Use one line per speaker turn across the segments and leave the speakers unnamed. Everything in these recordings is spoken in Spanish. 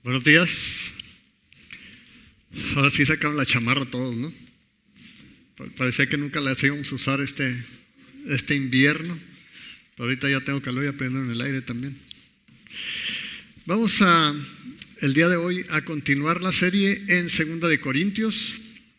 Buenos días. Ahora sí sacaron la chamarra todos, ¿no? Parecía que nunca la íbamos a usar este invierno. Pero ahorita ya tengo calor y aprendo en el aire también. Vamos el día de hoy a continuar la serie en 2 de Corintios.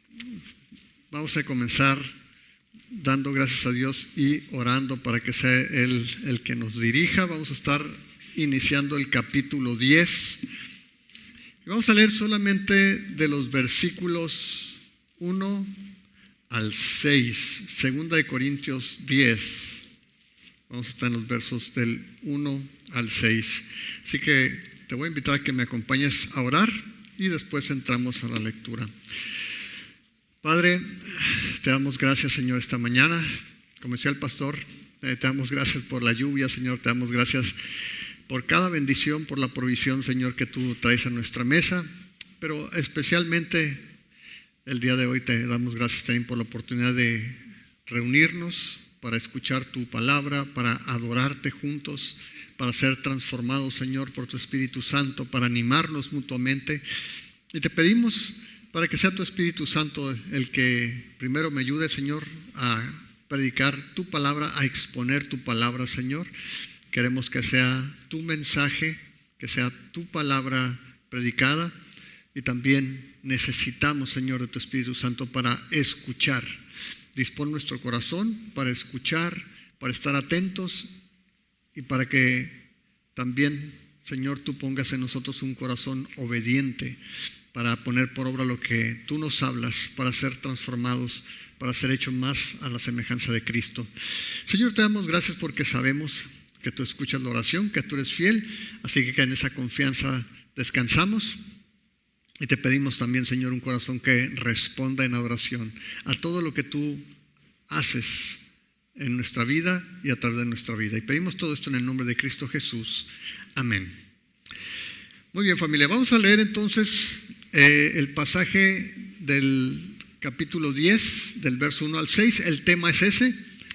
Vamos a comenzar dando gracias a Dios y orando para que sea Él el que nos dirija. Vamos a estar iniciando el capítulo 10. Y vamos a leer solamente de los versículos 1 al 6. 2 de Corintios 10. Vamos a estar en los versos del 1 al 6. Así que te voy a invitar a que me acompañes a orar y después entramos a la lectura. Padre, te damos gracias, Señor, esta mañana. Como decía el pastor, te damos gracias por la lluvia, Señor. Te damos gracias por cada bendición, por la provisión, Señor, que tú traes a nuestra mesa. Pero especialmente el día de hoy te damos gracias también por la oportunidad de reunirnos para escuchar tu palabra, para adorarte juntos, para ser transformados, Señor, por tu Espíritu Santo, para animarnos mutuamente. Y te pedimos para que sea tu Espíritu Santo el que primero me ayude, Señor, a predicar tu palabra, a exponer tu palabra, Señor. Queremos que sea tu mensaje, que sea tu palabra predicada, y también necesitamos, Señor, de tu Espíritu Santo para escuchar. Dispón nuestro corazón para escuchar, para estar atentos y para que también, Señor, tú pongas en nosotros un corazón obediente para poner por obra lo que tú nos hablas, para ser transformados, para ser hechos más a la semejanza de Cristo. Señor, te damos gracias porque sabemos que tú escuchas la oración, que tú eres fiel, así que en esa confianza descansamos. Y te pedimos también, Señor, un corazón que responda en adoración a todo lo que tú haces en nuestra vida y a través de nuestra vida. Y pedimos todo esto en el nombre de Cristo Jesús. Amén. Muy bien, familia. Vamos a leer entonces el pasaje del capítulo 10, del verso 1 al 6. El tema es ese.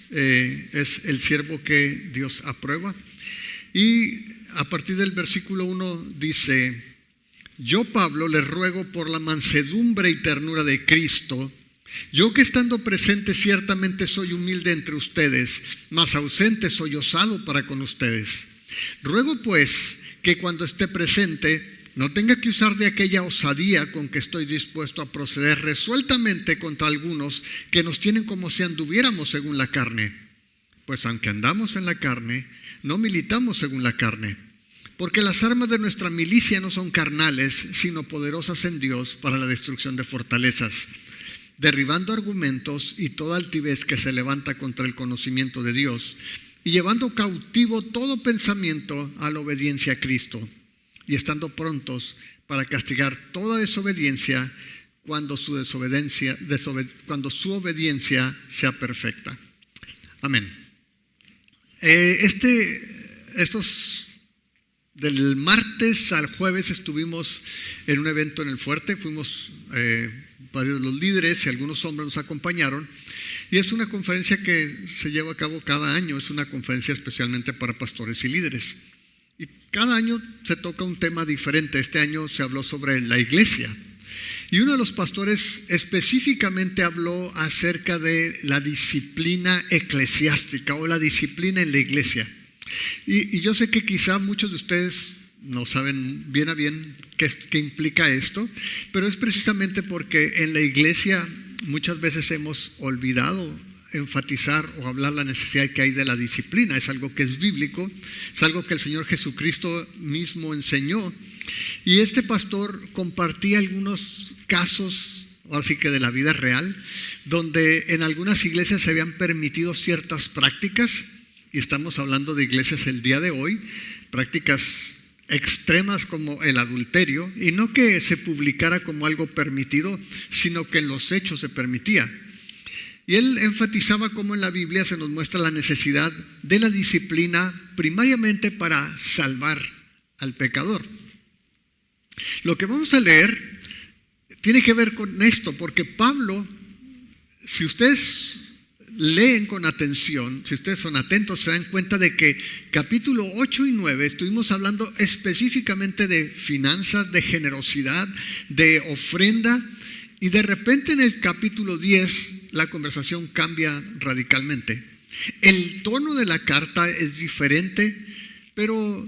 Es el siervo que Dios aprueba. Y a partir del versículo 1 dice: yo, Pablo, les ruego por la mansedumbre y ternura de Cristo, yo que estando presente ciertamente soy humilde entre ustedes, mas ausente soy osado para con ustedes. Ruego pues que cuando esté presente no tenga que usar de aquella osadía con que estoy dispuesto a proceder resueltamente contra algunos que nos tienen como si anduviéramos según la carne. Pues aunque andamos en la carne, no militamos según la carne. Porque las armas de nuestra milicia no son carnales, sino poderosas en Dios para la destrucción de fortalezas, derribando argumentos y toda altivez que se levanta contra el conocimiento de Dios, y llevando cautivo todo pensamiento a la obediencia a Cristo, y estando prontos para castigar toda desobediencia cuando su obediencia sea perfecta. Amén. Del martes al jueves estuvimos en un evento en el Fuerte. Fuimos varios de los líderes y algunos hombres nos acompañaron. Y es una conferencia que se lleva a cabo cada año. Es una conferencia especialmente para pastores y líderes. Y cada año se toca un tema diferente. Este año se habló sobre la iglesia. Y uno de los pastores específicamente habló acerca de la disciplina eclesiástica o la disciplina en la iglesia. Y yo sé que quizá muchos de ustedes no saben bien a bien qué implica esto, pero es precisamente porque en la iglesia muchas veces hemos olvidado enfatizar o hablar la necesidad que hay de la disciplina. Es algo que es bíblico, es algo que el Señor Jesucristo mismo enseñó. Y este pastor compartía algunos casos, así que de la vida real, donde en algunas iglesias se habían permitido ciertas prácticas. Y estamos hablando de iglesias el día de hoy, prácticas extremas como el adulterio, y no que se publicara como algo permitido, sino que en los hechos se permitía. Y él enfatizaba cómo en la Biblia se nos muestra la necesidad de la disciplina primariamente para salvar al pecador. Lo que vamos a leer tiene que ver con esto, porque Pablo, si ustedes leen con atención, si ustedes son atentos, se dan cuenta de que capítulo 8 y 9 estuvimos hablando específicamente de finanzas, de generosidad, de ofrenda, y de repente en el capítulo 10 la conversación cambia radicalmente. El tono de la carta es diferente, pero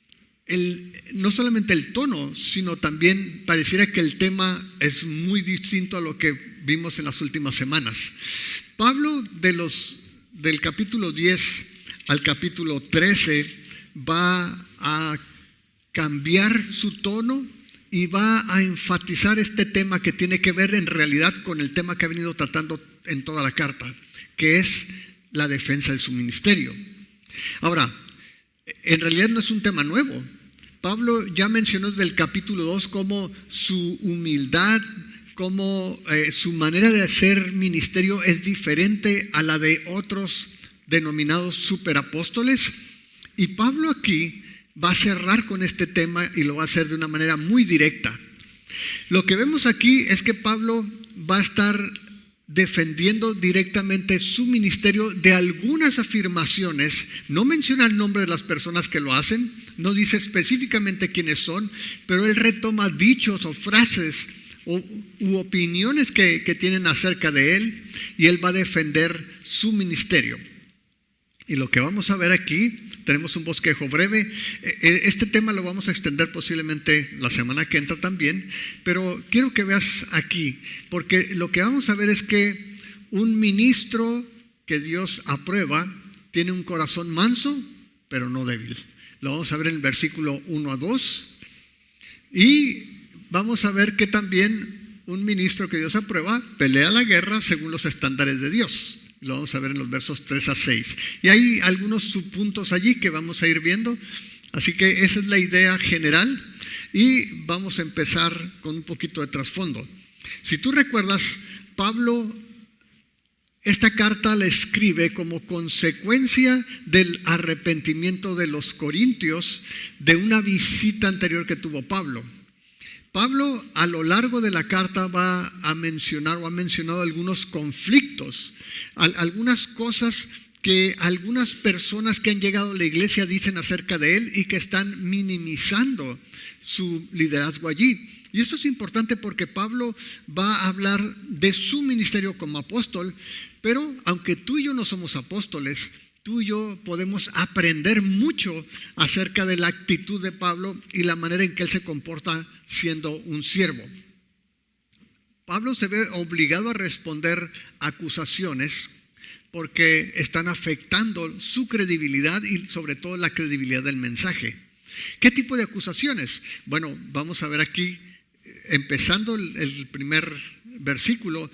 no solamente el tono, sino también pareciera que el tema es muy distinto a lo que vimos en las últimas semanas. Pablo del capítulo 10 al capítulo 13 va a cambiar su tono y va a enfatizar este tema que tiene que ver en realidad con el tema que ha venido tratando en toda la carta, que es la defensa de su ministerio. Ahora, en realidad no es un tema nuevo. Pablo ya mencionó desde el capítulo 2 cómo su humildad, cómo su manera de hacer ministerio es diferente a la de otros denominados superapóstoles. Y Pablo aquí va a cerrar con este tema y lo va a hacer de una manera muy directa. Lo que vemos aquí es que Pablo va a estar defendiendo directamente su ministerio de algunas afirmaciones. No menciona el nombre de las personas que lo hacen, no dice específicamente quiénes son, pero él retoma dichos o frases u opiniones que tienen acerca de él, y él va a defender su ministerio. Y lo que vamos a ver aquí, tenemos un bosquejo breve. Este tema lo vamos a extender posiblemente la semana que entra también, pero quiero que veas aquí, porque lo que vamos a ver es que un ministro que Dios aprueba tiene un corazón manso, pero no débil. Lo vamos a ver en el versículo 1 a 2. Y vamos a ver que también un ministro que Dios aprueba pelea la guerra según los estándares de Dios. Lo vamos a ver en los versos 3 a 6. Y hay algunos subpuntos allí que vamos a ir viendo. Así que esa es la idea general. Y vamos a empezar con un poquito de trasfondo. Si tú recuerdas, Pablo, esta carta la escribe como consecuencia del arrepentimiento de los corintios de una visita anterior que tuvo Pablo. Pablo a lo largo de la carta va a mencionar o ha mencionado algunos conflictos, algunas cosas que algunas personas que han llegado a la iglesia dicen acerca de él y que están minimizando su liderazgo allí. Y esto es importante porque Pablo va a hablar de su ministerio como apóstol, pero aunque tú y yo no somos apóstoles, tú y yo podemos aprender mucho acerca de la actitud de Pablo y la manera en que él se comporta siendo un siervo. Pablo se ve obligado a responder acusaciones porque están afectando su credibilidad y sobre todo la credibilidad del mensaje. ¿Qué tipo de acusaciones? Bueno, vamos a ver aquí, empezando el primer versículo,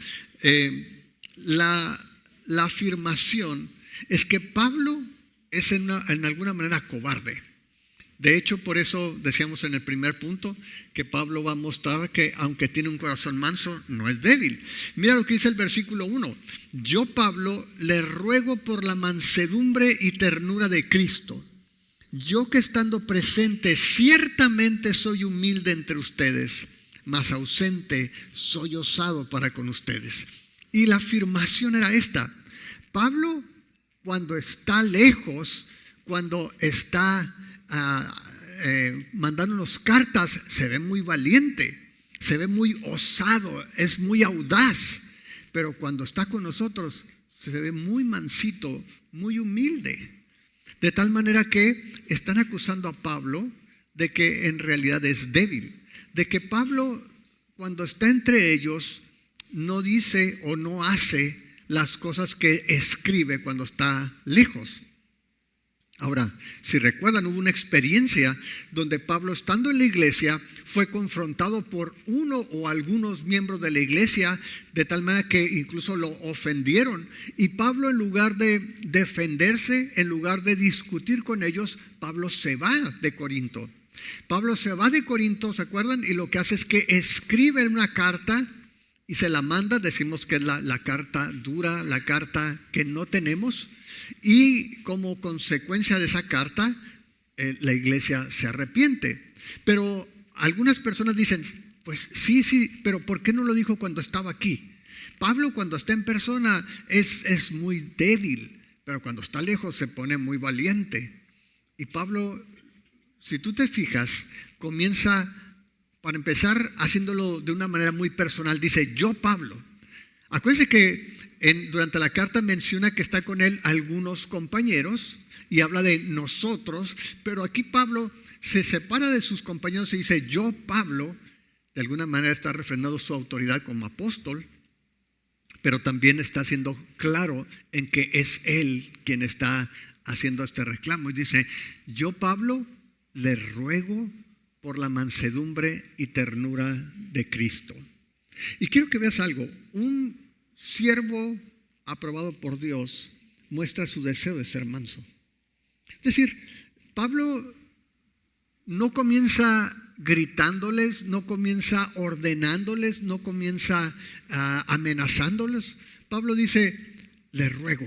la afirmación es que Pablo es en alguna manera cobarde. De hecho, por eso decíamos en el primer punto que Pablo va a mostrar que aunque tiene un corazón manso, no es débil. Mira lo que dice el versículo 1. Yo, Pablo, le ruego por la mansedumbre y ternura de Cristo. Yo que estando presente ciertamente soy humilde entre ustedes, mas ausente soy osado para con ustedes. Y la afirmación era esta. Pablo, cuando está lejos, cuando está mandándonos cartas, se ve muy valiente, se ve muy osado, es muy audaz, pero cuando está con nosotros se ve muy mansito, muy humilde, de tal manera que están acusando a Pablo de que en realidad es débil, de que Pablo cuando está entre ellos no dice o no hace las cosas que escribe cuando está lejos. Ahora, si recuerdan, hubo una experiencia donde Pablo, estando en la iglesia, fue confrontado por uno o algunos miembros de la iglesia, de tal manera que incluso lo ofendieron. Y Pablo, en lugar de defenderse, en lugar de discutir con ellos, Pablo se va de Corinto. Pablo se va de Corinto, ¿se acuerdan? Y lo que hace es que escribe una carta y se la manda. Decimos que es la carta dura, la carta que no tenemos. Y como consecuencia de esa carta, la iglesia se arrepiente. Pero algunas personas dicen, pues sí, pero ¿por qué no lo dijo cuando estaba aquí? Pablo cuando está en persona es muy débil, pero cuando está lejos se pone muy valiente. Y Pablo, si tú te fijas, comienza, para empezar, haciéndolo de una manera muy personal. Dice, yo Pablo. Acuérdense que durante la carta menciona que está con él algunos compañeros y habla de nosotros, pero aquí Pablo se separa de sus compañeros y dice, yo Pablo. De alguna manera está refrendando su autoridad como apóstol, pero también está siendo claro en que es él quien está haciendo este reclamo. Y dice, yo Pablo le ruego por la mansedumbre y ternura de Cristo. Y quiero que veas algo. Un siervo aprobado por Dios muestra su deseo de ser manso. Es decir, Pablo no comienza gritándoles, no comienza ordenándoles, no comienza amenazándoles. Pablo dice, le ruego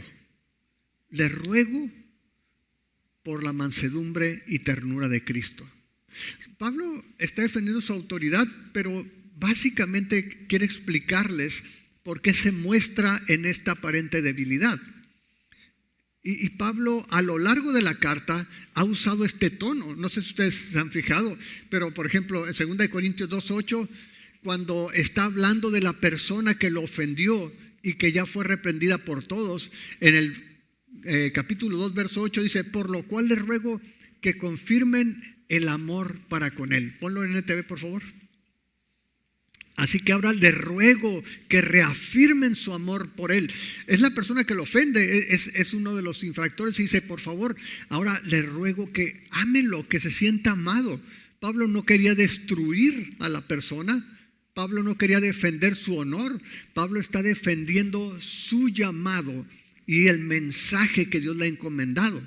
por la mansedumbre y ternura de Cristo. Pablo está defendiendo su autoridad, pero básicamente quiere explicarles por qué se muestra en esta aparente debilidad. Y Pablo a lo largo de la carta ha usado este tono. No sé si ustedes se han fijado, pero por ejemplo en 2 Corintios 2:8, cuando está hablando de la persona que lo ofendió y que ya fue reprendida por todos, en el capítulo 2, verso 8 dice, por lo cual les ruego que confirmen el amor para con él. Ponlo en NTV, por favor. Así que ahora le ruego que reafirmen su amor por él. Es la persona que lo ofende, es uno de los infractores y dice, por favor, ahora le ruego que ámenlo, que se sienta amado. Pablo no quería destruir a la persona, Pablo no quería defender su honor, Pablo está defendiendo su llamado y el mensaje que Dios le ha encomendado.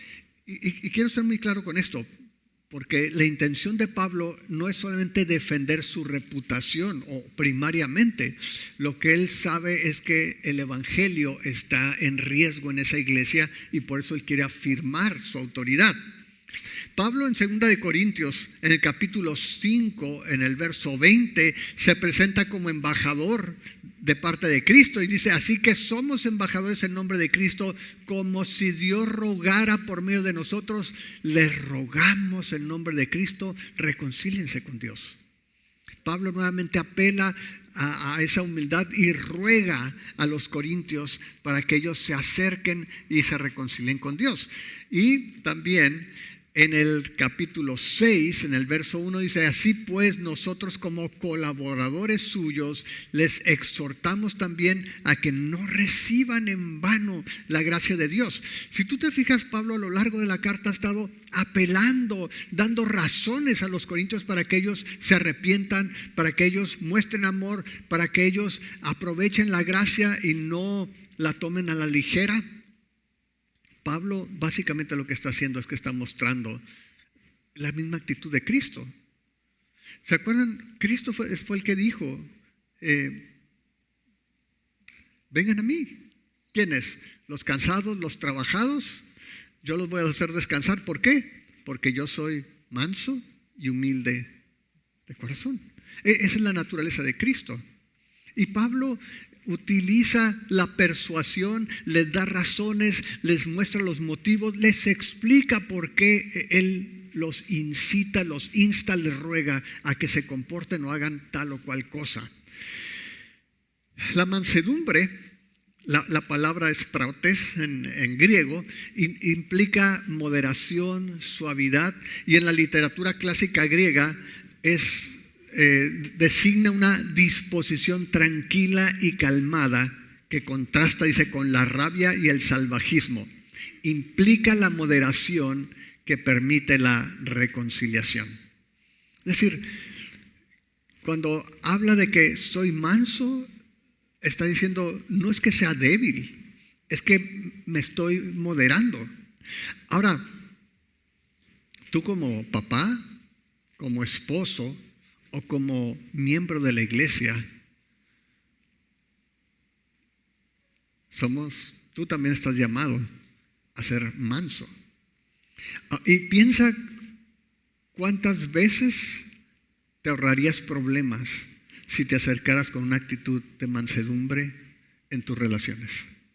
Y quiero ser muy claro con esto. Porque la intención de Pablo no es solamente defender su reputación o primariamente. Lo que él sabe es que el evangelio está en riesgo en esa iglesia y por eso él quiere afirmar su autoridad. Pablo en 2 Corintios, en el capítulo 5, en el verso 20, se presenta como embajador de parte de Cristo y dice, así que somos embajadores en nombre de Cristo, como si Dios rogara por medio de nosotros, les rogamos en nombre de Cristo, reconcíliense con Dios. Pablo nuevamente apela a esa humildad y ruega a los corintios para que ellos se acerquen y se reconcilien con Dios. Y también en el capítulo 6, en el verso 1 dice, así pues nosotros como colaboradores suyos les exhortamos también a que no reciban en vano la gracia de Dios. Si tú te fijas, Pablo a lo largo de la carta ha estado apelando, dando razones a los corintios para que ellos se arrepientan, para que ellos muestren amor, para que ellos aprovechen la gracia y no la tomen a la ligera. Pablo básicamente lo que está haciendo es que está mostrando la misma actitud de Cristo. ¿Se acuerdan? Cristo fue el que dijo, vengan a mí. ¿Quiénes? Los cansados, los trabajados, yo los voy a hacer descansar. ¿Por qué? Porque yo soy manso y humilde de corazón. Esa es la naturaleza de Cristo. Y Pablo utiliza la persuasión, les da razones, les muestra los motivos, les explica por qué él los incita, los insta, les ruega a que se comporten o hagan tal o cual cosa. La mansedumbre, la palabra es prautes en griego, implica moderación, suavidad, y en la literatura clásica griega designa una disposición tranquila y calmada que contrasta, dice, con la rabia y el salvajismo. Implica la moderación que permite la reconciliación. Es decir, cuando habla de que soy manso, está diciendo, no es que sea débil, es que me estoy moderando. Ahora, tú como papá, como esposo o como miembro de la iglesia, tú también estás llamado a ser manso. Y piensa cuántas veces te ahorrarías problemas si te acercaras con una actitud de mansedumbre en tus relaciones.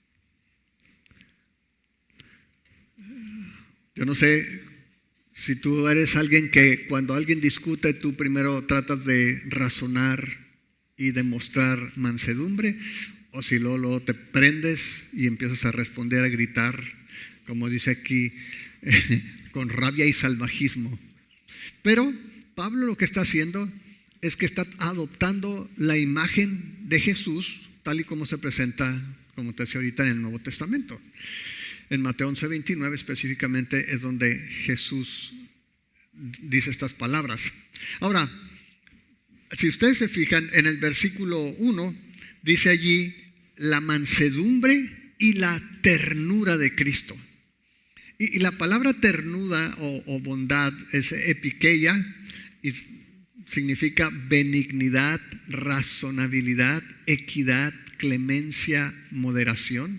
Yo no sé si tú eres alguien que cuando alguien discute, tú primero tratas de razonar y demostrar mansedumbre, o si luego te prendes y empiezas a responder, a gritar, como dice aquí, con rabia y salvajismo. Pero Pablo lo que está haciendo es que está adoptando la imagen de Jesús, tal y como se presenta, como te decía ahorita, en el Nuevo Testamento. En Mateo 11:29 específicamente es donde Jesús dice estas palabras. Ahora, si ustedes se fijan en el versículo 1, dice allí la mansedumbre y la ternura de Cristo. Y la palabra ternura o bondad es epikeia y significa benignidad, razonabilidad, equidad, clemencia, moderación.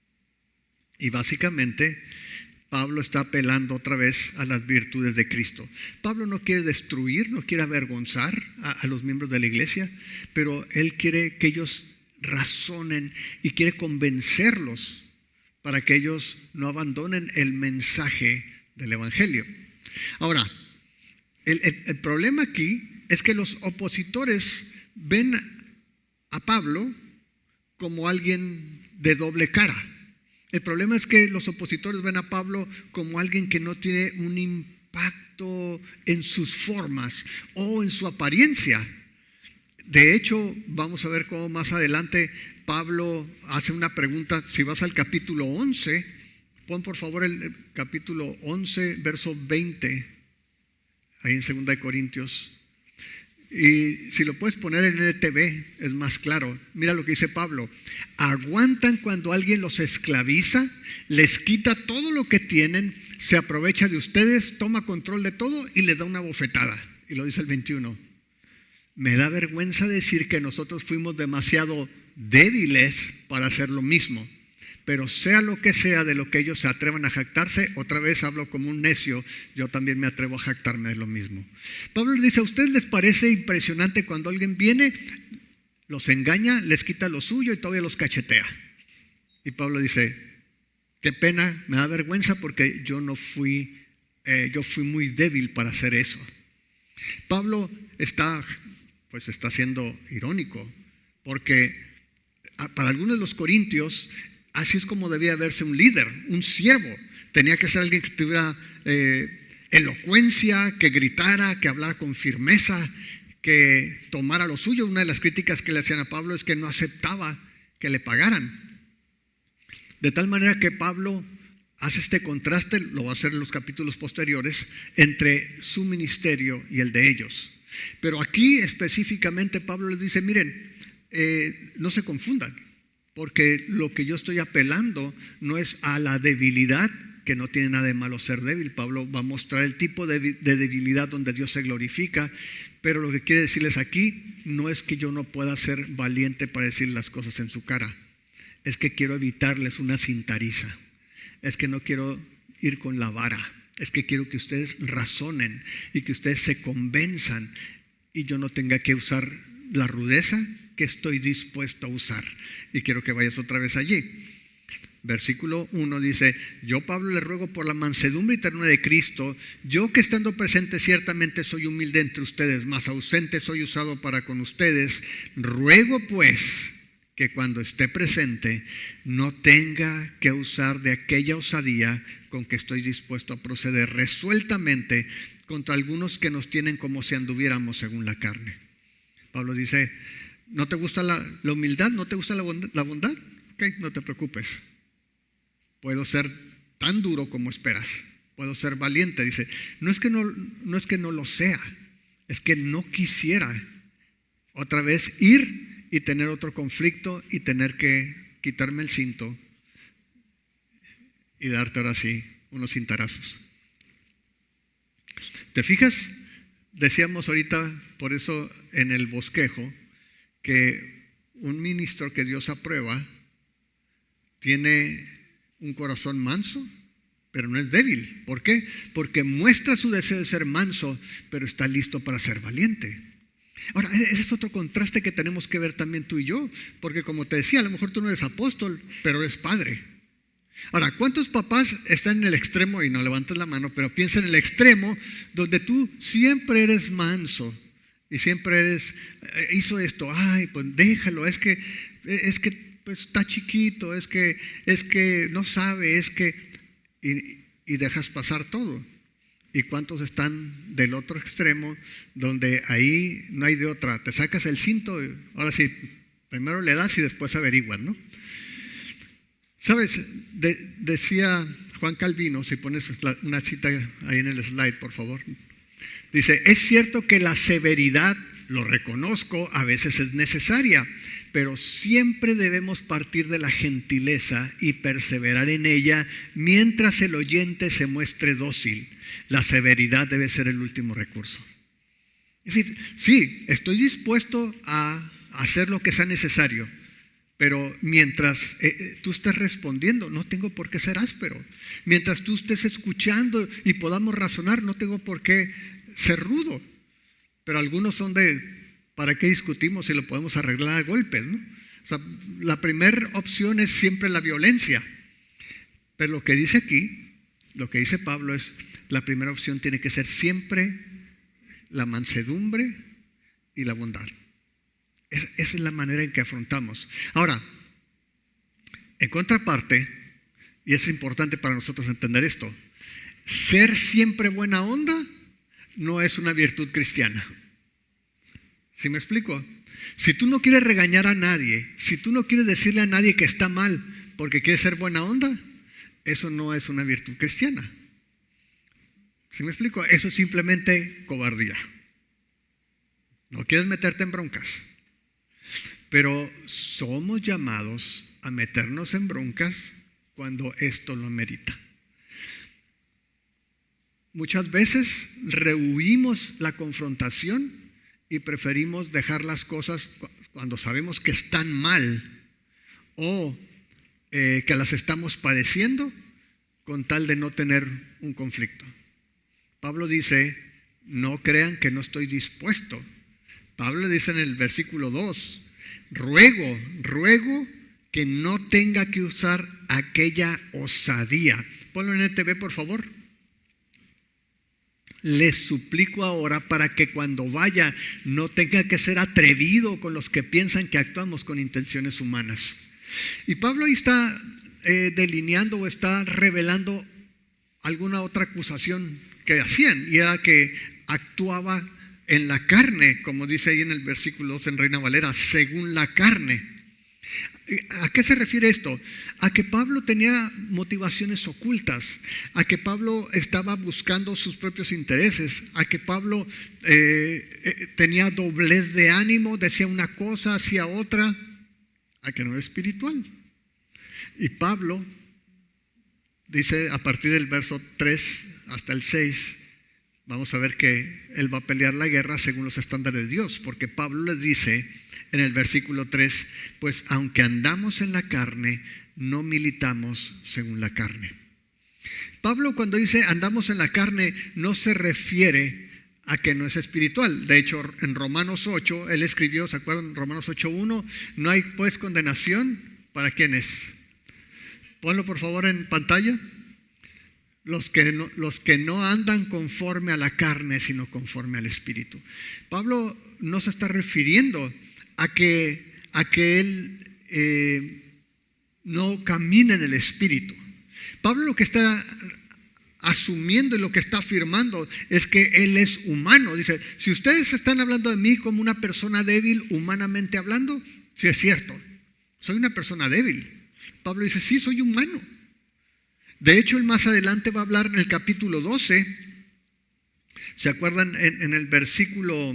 Y básicamente Pablo está apelando otra vez a las virtudes de Cristo. Pablo no quiere destruir, no quiere avergonzar a los miembros de la iglesia, pero él quiere que ellos razonen y quiere convencerlos para que ellos no abandonen el mensaje del Evangelio. Ahora, el problema aquí es que los opositores ven a Pablo como alguien de doble cara. El problema es que los opositores ven a Pablo como alguien que no tiene un impacto en sus formas o en su apariencia. De hecho, vamos a ver cómo más adelante Pablo hace una pregunta. Si vas al capítulo 11, pon por favor el capítulo 11, verso 20, ahí en 2 Corintios. Y si lo puedes poner en NTV, es más claro. Mira lo que dice Pablo. Aguantan cuando alguien los esclaviza, les quita todo lo que tienen, se aprovecha de ustedes, toma control de todo y les da una bofetada. Y lo dice el 21. Me da vergüenza decir que nosotros fuimos demasiado débiles para hacer lo mismo. Pero sea lo que sea de lo que ellos se atrevan a jactarse, otra vez hablo como un necio, yo también me atrevo a jactarme de lo mismo. Pablo le dice, ¿a ustedes les parece impresionante cuando alguien viene, los engaña, les quita lo suyo y todavía los cachetea? Y Pablo dice, qué pena, me da vergüenza porque yo fui muy débil para hacer eso. Pablo está siendo irónico, porque para algunos de los corintios, así es como debía verse un líder, un siervo. Tenía que ser alguien que tuviera elocuencia, que gritara, que hablara con firmeza, que tomara lo suyo. Una de las críticas que le hacían a Pablo es que no aceptaba que le pagaran. De tal manera que Pablo hace este contraste, lo va a hacer en los capítulos posteriores, entre su ministerio y el de ellos. Pero aquí específicamente Pablo les dice, miren, no se confundan. Porque lo que yo estoy apelando no es a la debilidad, que no tiene nada de malo ser débil. Pablo va a mostrar el tipo de debilidad donde Dios se glorifica. Pero lo que quiere decirles aquí no es que yo no pueda ser valiente para decir las cosas en su cara. Es que quiero evitarles una cintariza. Es que no quiero ir con la vara. Es que quiero que ustedes razonen y que ustedes se convenzan y yo no tenga que usar la rudeza que estoy dispuesto a usar. Y quiero que vayas otra vez allí. Versículo 1 dice, yo Pablo le ruego por la mansedumbre y ternura de Cristo, yo que estando presente ciertamente soy humilde entre ustedes, mas ausente soy usado para con ustedes, ruego pues que cuando esté presente no tenga que usar de aquella osadía con que estoy dispuesto a proceder resueltamente contra algunos que nos tienen como si anduviéramos según la carne. Pablo dice, ¿no te gusta la humildad? ¿No te gusta la bondad? Ok, no te preocupes. Puedo ser tan duro como esperas. Puedo ser valiente. Dice, no es que no lo sea. Es que no quisiera otra vez ir y tener otro conflicto y tener que quitarme el cinto y darte ahora sí unos cintarazos. ¿Te fijas? Decíamos ahorita, por eso en el bosquejo, que un ministro que Dios aprueba tiene un corazón manso, pero no es débil. ¿Por qué? Porque muestra su deseo de ser manso, pero está listo para ser valiente. Ahora, ese es otro contraste que tenemos que ver también tú y yo, porque como te decía, a lo mejor tú no eres apóstol, pero eres padre. Ahora, ¿cuántos papás están en el extremo, y no levantes la mano, pero piensa en el extremo donde tú siempre eres manso y siempre eres, hizo esto, ay, pues déjalo, es que pues, está chiquito, es que no sabe, y dejas pasar todo? ¿Y cuántos están del otro extremo donde ahí no hay de otra? Te sacas el cinto, ahora sí, primero le das y después averiguas, ¿no? ¿Sabes? Decía Juan Calvino, si pones una cita ahí en el slide, por favor. Dice, es cierto que la severidad, lo reconozco, a veces es necesaria, pero siempre debemos partir de la gentileza y perseverar en ella mientras el oyente se muestre dócil. La severidad debe ser el último recurso. Es decir, sí, estoy dispuesto a hacer lo que sea necesario, pero mientras tú estés respondiendo, no tengo por qué ser áspero. Mientras tú estés escuchando y podamos razonar, no tengo por qué ser rudo. Pero algunos son ¿para qué discutimos si lo podemos arreglar a golpes, ¿no? O sea, la primera opción es siempre la violencia. Pero lo que dice aquí, lo que dice Pablo es, la primera opción tiene que ser siempre la mansedumbre y la bondad. Esa es la manera en que afrontamos. Ahora, en contraparte, y es importante para nosotros entender esto, ser siempre buena onda no es una virtud cristiana. ¿Sí me explico? Si tú no quieres regañar a nadie, si tú no quieres decirle a nadie que está mal porque quieres ser buena onda, eso no es una virtud cristiana. ¿Sí me explico? Eso es simplemente cobardía. No quieres meterte en broncas. Pero somos llamados a meternos en broncas cuando esto lo amerita. Muchas veces rehuimos la confrontación y preferimos dejar las cosas cuando sabemos que están mal o que las estamos padeciendo con tal de no tener un conflicto. Pablo dice, no crean que no estoy dispuesto. Pablo dice en el versículo 2, ruego que no tenga que usar aquella osadía. Ponlo en NTV, por favor. Les suplico ahora para que cuando vaya no tenga que ser atrevido con los que piensan que actuamos con intenciones humanas. Y Pablo ahí está delineando o está revelando alguna otra acusación que hacían, y era que actuaba en la carne, como dice ahí en el versículo 2 en Reina Valera, según la carne. ¿A qué se refiere esto? A que Pablo tenía motivaciones ocultas, a que Pablo estaba buscando sus propios intereses, a que Pablo tenía doblez de ánimo, decía una cosa, hacía otra, a que no era espiritual. Y Pablo dice a partir del verso 3 hasta el 6, vamos a ver que él va a pelear la guerra según los estándares de Dios, porque Pablo les dice en el versículo 3, pues aunque andamos en la carne, no militamos según la carne. Pablo cuando dice andamos en la carne no se refiere a que no es espiritual. De hecho, en Romanos 8, él escribió, ¿se acuerdan? Romanos 8:1, no hay pues condenación, ¿para quiénes? Ponlo por favor en pantalla. Los que no andan conforme a la carne, sino conforme al Espíritu. Pablo no se está refiriendo a que él no camina en el Espíritu. Pablo lo que está asumiendo y lo que está afirmando es que él es humano. Dice, si ustedes están hablando de mí como una persona débil, humanamente hablando, sí es cierto, soy una persona débil. Pablo dice, sí, soy humano. De hecho, él más adelante va a hablar en el capítulo 12, ¿se acuerdan? En el versículo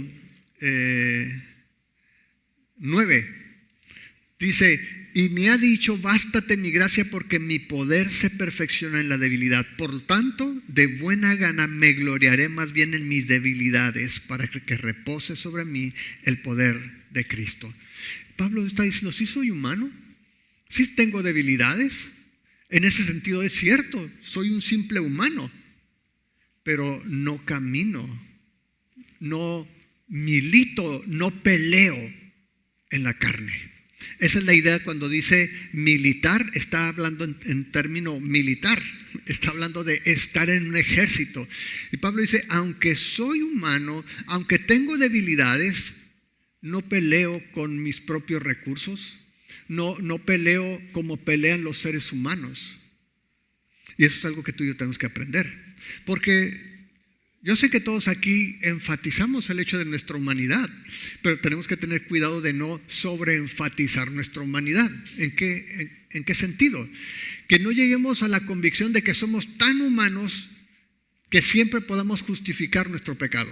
9, dice, y me ha dicho, bástate mi gracia porque mi poder se perfecciona en la debilidad. Por lo tanto, de buena gana me gloriaré más bien en mis debilidades para que repose sobre mí el poder de Cristo. Pablo está diciendo, sí soy humano, sí tengo debilidades. En ese sentido es cierto, soy un simple humano, pero no camino, no
milito, no peleo en la carne. Esa es la idea cuando dice militar, está hablando en término militar, está hablando de estar en un ejército. Y Pablo dice, aunque soy humano, aunque tengo debilidades, no peleo con mis propios recursos, no peleo como pelean los seres humanos. Y eso es algo que tú y yo tenemos que aprender, porque yo sé que todos aquí enfatizamos el hecho de nuestra humanidad, pero tenemos que tener cuidado de no sobreenfatizar nuestra humanidad. ¿En qué sentido? Que no lleguemos a la convicción de que somos tan humanos que siempre podamos justificar nuestro pecado.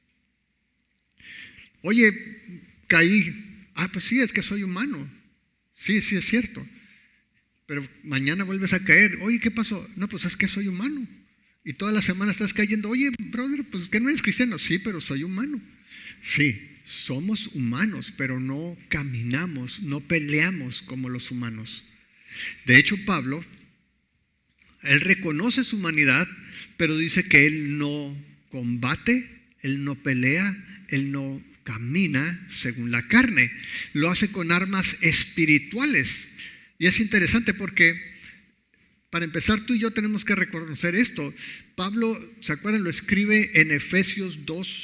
Oye, caí. Pues sí, es que soy humano. Sí, es cierto. Pero mañana vuelves a caer. Oye, ¿qué pasó? No, pues es que soy humano. Y toda la semana estás cayendo. Oye, brother, pues que no eres cristiano. Sí, pero soy humano. Sí, somos humanos, pero no caminamos, no peleamos como los humanos. De hecho, Pablo, él reconoce su humanidad, pero dice que él no combate, él no pelea, él no camina según la carne. Lo hace con armas espirituales. Y es interesante porque, para empezar, tú y yo tenemos que reconocer esto. Pablo, ¿se acuerdan? Lo escribe en Efesios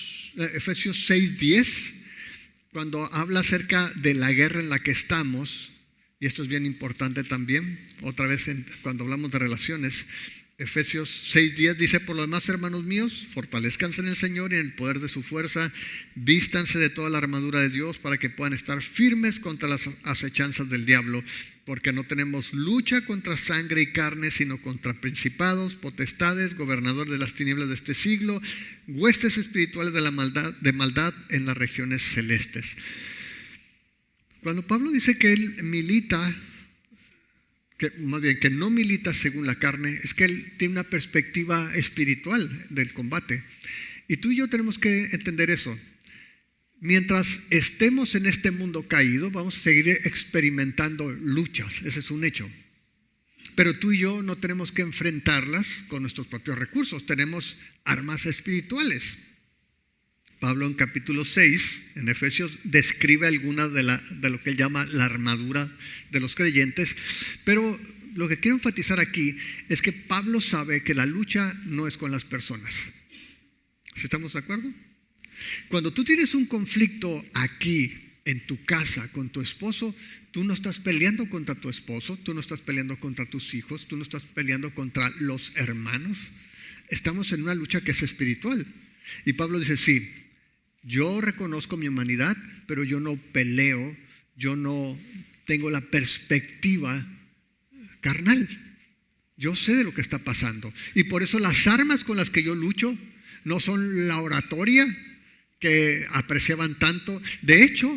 6:10, cuando habla acerca de la guerra en la que estamos. Y esto es bien importante también, otra vez cuando hablamos de relaciones. Efesios 6:10 dice: por lo demás, hermanos míos, fortalezcanse en el Señor y en el poder de su fuerza, vístanse de toda la armadura de Dios para que puedan estar firmes contra las acechanzas del diablo, porque no tenemos lucha contra sangre y carne, sino contra principados, potestades, gobernadores de las tinieblas de este siglo, huestes espirituales de maldad en las regiones celestes. Cuando Pablo dice que él milita, que no milita según la carne, es que él tiene una perspectiva espiritual del combate. Y tú y yo tenemos que entender eso. Mientras estemos en este mundo caído, vamos a seguir experimentando luchas, ese es un hecho. Pero tú y yo no tenemos que enfrentarlas con nuestros propios recursos, tenemos armas espirituales. Pablo en capítulo 6, en Efesios, describe algunas de lo que él llama la armadura de los creyentes, pero lo que quiero enfatizar aquí es que Pablo sabe que la lucha no es con las personas. ¿Sí estamos de acuerdo? Cuando tú tienes un conflicto aquí en tu casa con tu esposo, tú no estás peleando contra tu esposo, tú no estás peleando contra tus hijos, tú no estás peleando contra los hermanos. Estamos en una lucha que es espiritual. Y Pablo dice, sí, yo reconozco mi humanidad, pero yo no peleo, yo no tengo la perspectiva carnal. Yo sé de lo que está pasando. Y por eso las armas con las que yo lucho no son la oratoria que apreciaban tanto. De hecho,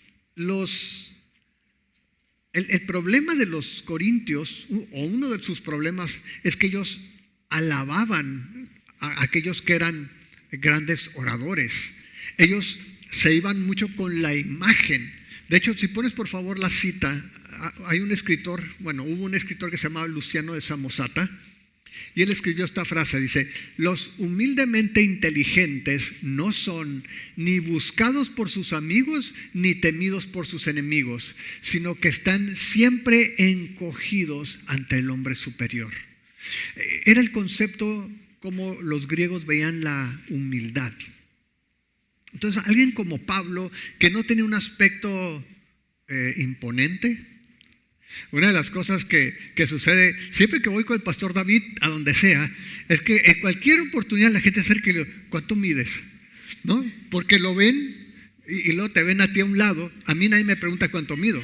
el problema de los corintios, o uno de sus problemas, es que ellos alababan a aquellos que eran grandes oradores. Ellos se iban mucho con la imagen. De hecho, si pones por favor la cita, hay un escritor, hubo un escritor que se llamaba Luciano de Samosata, y él escribió esta frase, dice: los humildemente inteligentes no son ni buscados por sus amigos ni temidos por sus enemigos, sino que están siempre encogidos ante el hombre superior. Era el concepto como los griegos veían la humildad. Entonces, alguien como Pablo, que no tenía un aspecto imponente. Una de las cosas que sucede siempre que voy con el pastor David a donde sea, es que en cualquier oportunidad la gente se acerca y le dice: ¿cuánto mides? ¿No? Porque lo ven y luego te ven a ti a un lado. A mí nadie me pregunta cuánto mido.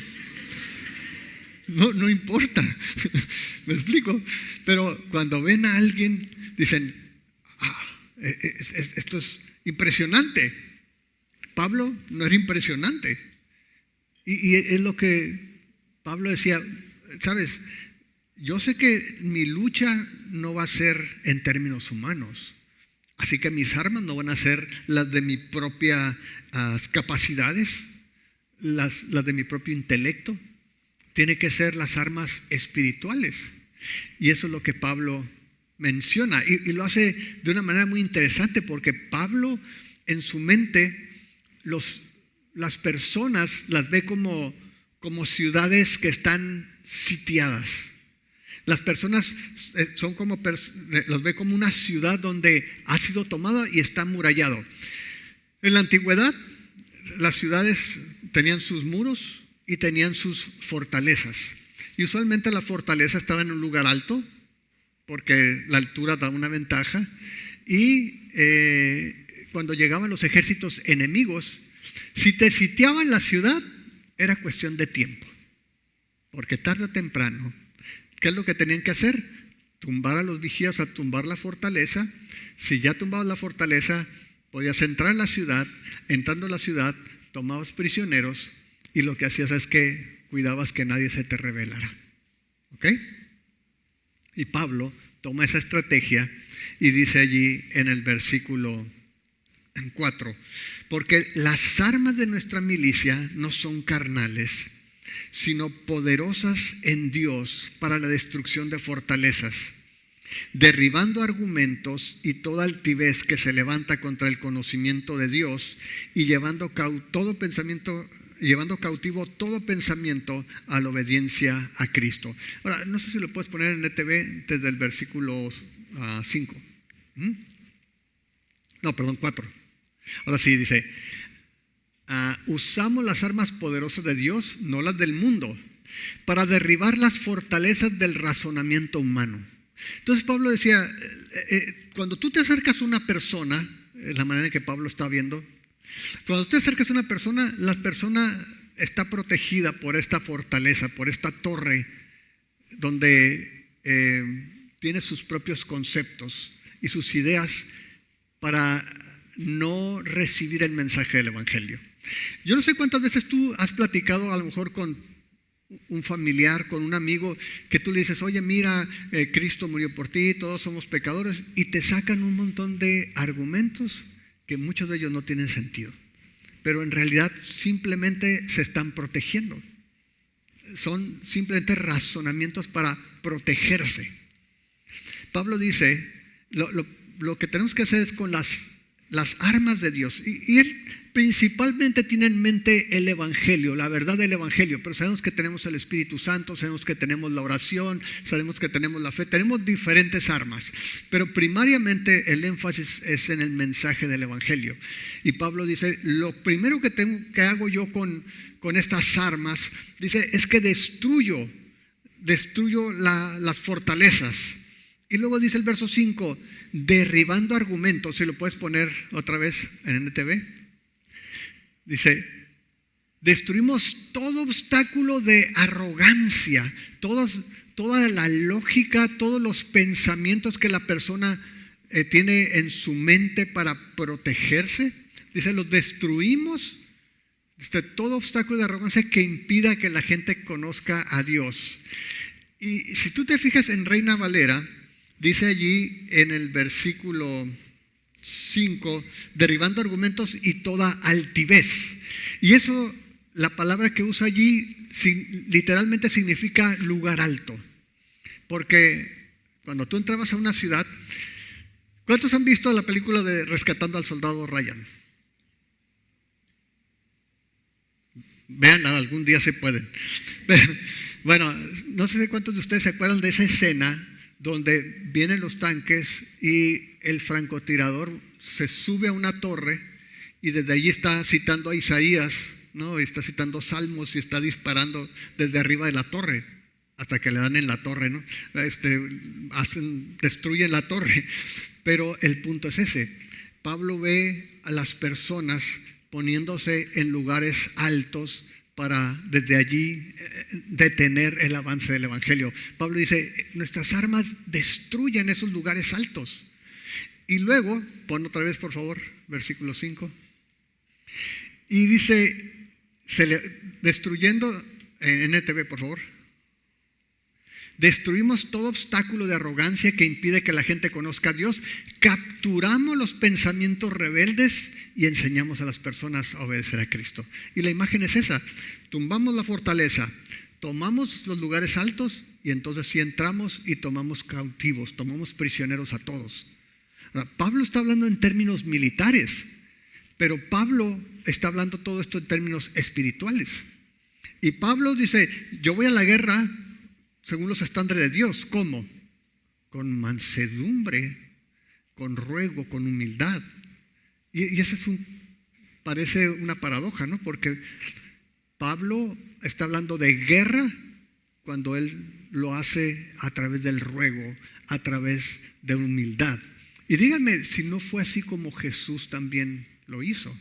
No importa. ¿Me explico? Pero cuando ven a alguien dicen: esto es impresionante. Pablo no era impresionante. Y es lo que Pablo decía: sabes, yo sé que mi lucha no va a ser en términos humanos, así que mis armas no van a ser las de mis propias capacidades, las de mi propio intelecto. Tiene que ser las armas espirituales. Y eso es lo que Pablo menciona, y lo hace de una manera muy interesante, porque Pablo en su mente las personas las ve como ciudades que están sitiadas. Las personas los ve como una ciudad donde ha sido tomada y está amurallado. En la antigüedad, las ciudades tenían sus muros y tenían sus fortalezas. Y usualmente la fortaleza estaba en un lugar alto, porque la altura da una ventaja. Y cuando llegaban los ejércitos enemigos, si te sitiaban la ciudad, era cuestión de tiempo. Porque tarde o temprano, ¿qué es lo que tenían que hacer? Tumbar a los vigías, a tumbar la fortaleza. Si ya tumbabas la fortaleza, podías entrar en la ciudad. Entrando en la ciudad, tomabas prisioneros y lo que hacías es que cuidabas que nadie se te rebelara. ¿Ok? Y Pablo toma esa estrategia y dice allí en el versículo 4, porque las armas de nuestra milicia no son carnales, sino poderosas en Dios para la destrucción de fortalezas, derribando argumentos y toda altivez que se levanta contra el conocimiento de Dios y llevando cautivo todo pensamiento a la obediencia a Cristo. Ahora, no sé si lo puedes poner en ETV desde el versículo 5. No, perdón, 4. Ahora sí, dice, usamos las armas poderosas de Dios, no las del mundo, para derribar las fortalezas del razonamiento humano. Entonces Pablo decía, cuando tú te acercas a una persona, es la manera en que Pablo está viendo, cuando te acercas a una persona, la persona está protegida por esta fortaleza, por esta torre, donde tiene sus propios conceptos y sus ideas para no recibir el mensaje del Evangelio. Yo no sé cuántas veces tú has platicado a lo mejor con un familiar, con un amigo, que tú le dices, oye, mira, Cristo murió por ti, todos somos pecadores, y te sacan un montón de argumentos que muchos de ellos no tienen sentido, pero en realidad simplemente se están protegiendo. Son simplemente razonamientos para protegerse. Pablo dice, lo que tenemos que hacer es con las armas de Dios, y él principalmente tiene en mente el Evangelio, la verdad del Evangelio, pero sabemos que tenemos el Espíritu Santo, sabemos que tenemos la oración, sabemos que tenemos la fe, tenemos diferentes armas, pero primariamente el énfasis es en el mensaje del Evangelio. Y Pablo dice, lo primero que hago yo con estas armas, dice, es que destruyo las fortalezas. Y luego dice el verso 5, derribando argumentos. Si lo puedes poner otra vez en NTV. Dice, destruimos todo obstáculo de arrogancia, toda la lógica, todos los pensamientos que la persona tiene en su mente para protegerse. Dice, los destruimos. Dice, todo obstáculo de arrogancia que impida que la gente conozca a Dios. Y si tú te fijas en Reina Valera, dice allí en el versículo 5, derribando argumentos y toda altivez. Y eso, la palabra que usa allí, literalmente significa lugar alto. Porque cuando tú entrabas a una ciudad, ¿cuántos han visto la película de Rescatando al Soldado Ryan? Vean, algún día se pueden. Pero, bueno, no sé cuántos de ustedes se acuerdan de esa escena donde vienen los tanques y el francotirador se sube a una torre y desde allí está citando a Isaías, ¿no? Y está citando salmos y está disparando desde arriba de la torre hasta que le dan en la torre, ¿no? Destruyen la torre. Pero el punto es ese. Pablo ve a las personas poniéndose en lugares altos para desde allí detener el avance del Evangelio. Pablo dice, nuestras armas destruyen esos lugares altos. Y luego, pon otra vez por favor, versículo 5. Y dice, destruyendo, en NTV por favor, destruimos todo obstáculo de arrogancia que impide que la gente conozca a Dios, capturamos los pensamientos rebeldes y enseñamos a las personas a obedecer a Cristo. Y la imagen es esa, tumbamos la fortaleza, tomamos los lugares altos y entonces sí entramos y tomamos cautivos, tomamos prisioneros a todos. Ahora, Pablo está hablando en términos militares, Pero Pablo está hablando todo esto en términos espirituales. Y Pablo dice, yo voy a la guerra según los estándares de Dios. ¿Cómo? Con mansedumbre, con ruego, con humildad. Y ese parece una paradoja, ¿no? Porque Pablo está hablando de guerra cuando él lo hace a través del ruego, a través de humildad. Y díganme si no fue así como Jesús también lo hizo.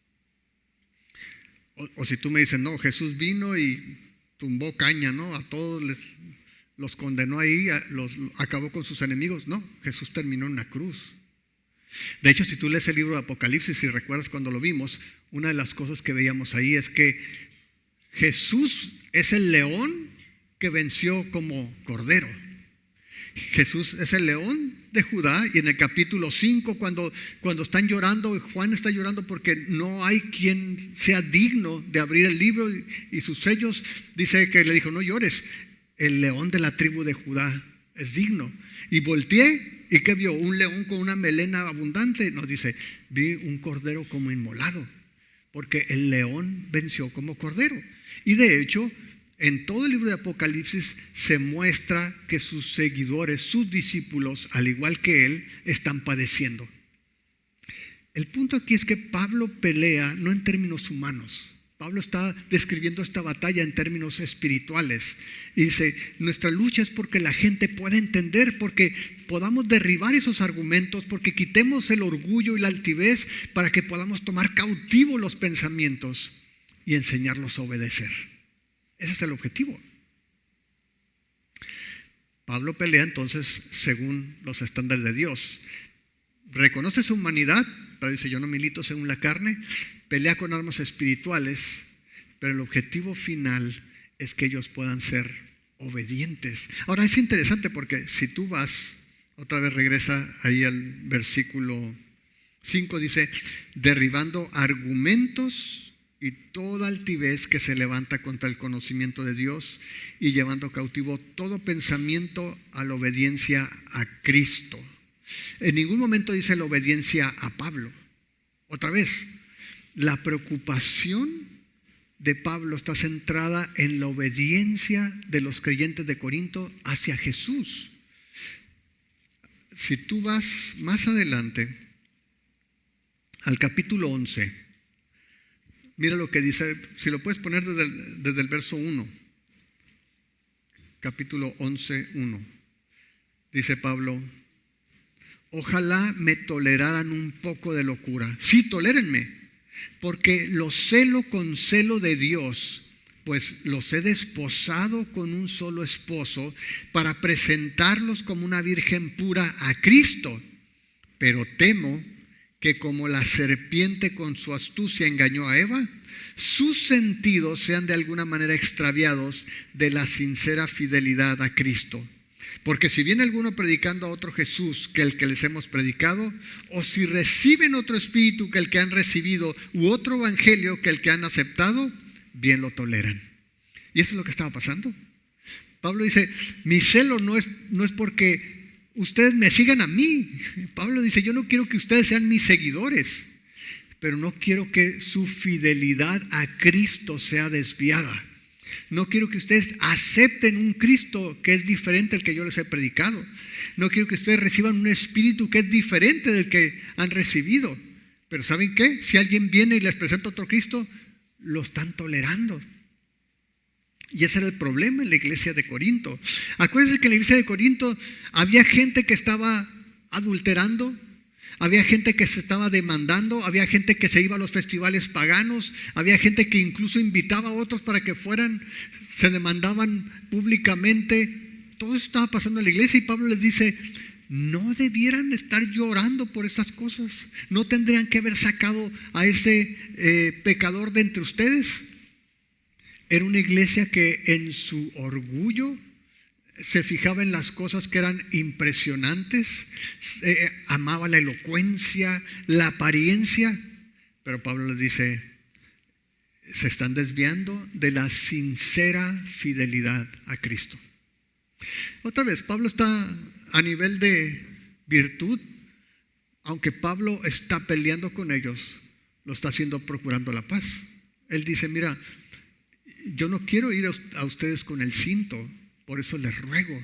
O si tú me dices, no, Jesús vino y tumbó caña, ¿no? A todos los condenó ahí, acabó con sus enemigos. No, Jesús terminó en una cruz. De hecho, si tú lees el libro de Apocalipsis y recuerdas cuando lo vimos, una de las cosas que veíamos ahí es que Jesús es el león que venció como cordero. Jesús es el león de Judá, y en el capítulo 5 cuando están llorando, Juan está llorando porque no hay quien sea digno de abrir el libro y sus sellos, dice que le dijo, no llores, el león de la tribu de Judá es digno. Y volteé, ¿y qué vio? Un león con una melena abundante. Nos dice, vi un cordero como inmolado, porque el león venció como cordero. Y de hecho, en todo el libro de Apocalipsis se muestra que sus seguidores, sus discípulos, al igual que él, están padeciendo. El punto aquí es que Pablo pelea no en términos humanos. Pablo está describiendo esta batalla en términos espirituales. Y dice, nuestra lucha es porque la gente pueda entender, porque podamos derribar esos argumentos, porque quitemos el orgullo y la altivez para que podamos tomar cautivo los pensamientos y enseñarlos a obedecer. Ese es el objetivo. Pablo pelea entonces según los estándares de Dios. Reconoce su humanidad, pero dice, yo no milito según la carne. Pelea con armas espirituales, pero el objetivo final es que ellos puedan ser obedientes. Ahora es interesante porque si tú vas, otra vez regresa ahí al versículo 5, dice, derribando argumentos y toda altivez que se levanta contra el conocimiento de Dios y llevando cautivo todo pensamiento a la obediencia a Cristo. En ningún momento dice la obediencia a Pablo. Otra vez, la preocupación de Pablo está centrada en la obediencia de los creyentes de Corinto hacia Jesús. Si tú vas más adelante al capítulo 11, mira lo que dice, si lo puedes poner desde el verso 1, capítulo 11, 1. Dice Pablo, ojalá me toleraran un poco de locura. Sí, tolérenme, porque los celo con celo de Dios, pues los he desposado con un solo esposo para presentarlos como una virgen pura a Cristo. Pero temo que como la serpiente con su astucia engañó a Eva, sus sentidos sean de alguna manera extraviados de la sincera fidelidad a Cristo. Porque si viene alguno predicando a otro Jesús que el que les hemos predicado, o si reciben otro espíritu que el que han recibido, u otro evangelio que el que han aceptado, bien lo toleran. Y eso es lo que estaba pasando. Pablo dice, mi celo no es porque ustedes me sigan a mí. Pablo dice, yo no quiero que ustedes sean mis seguidores, pero no quiero que su fidelidad a Cristo sea desviada. No quiero que ustedes acepten un Cristo que es diferente al que yo les he predicado. No quiero que ustedes reciban un espíritu que es diferente del que han recibido. Pero ¿saben qué? Si alguien viene y les presenta otro Cristo, lo están tolerando. Y ese era el problema en la iglesia de Corinto. Acuérdense que en la iglesia de Corinto había gente que estaba adulterando, había gente que se estaba demandando, había gente que se iba a los festivales paganos, había gente que incluso invitaba a otros para que fueran, se demandaban públicamente. Todo eso estaba pasando en la iglesia y Pablo les dice, no debieran estar llorando por estas cosas, no tendrían que haber sacado a ese pecador de entre ustedes. Era una iglesia que en su orgullo se fijaba en las cosas que eran impresionantes, amaba la elocuencia, la apariencia, pero Pablo les dice, se están desviando de la sincera fidelidad a Cristo. Otra vez, Pablo está a nivel de virtud, aunque Pablo está peleando con ellos, lo está haciendo procurando la paz. Él dice, mira, yo no quiero ir a ustedes con el cinto, por eso les ruego.